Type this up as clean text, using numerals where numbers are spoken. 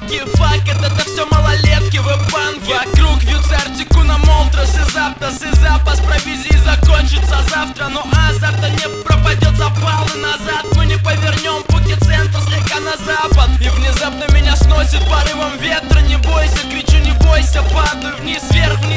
ветки. Фак, это все малолетки в банке. Вокруг вьются артикуна молтрас и заптас. И запас провизии закончится завтра. Но азарта не пропадет, запалы назад. Мы не повернем пути центра слегка на запад. И внезапно меня сносит порывом ветра. Не бойся, кричу, не бойся, падаю вниз, вверх.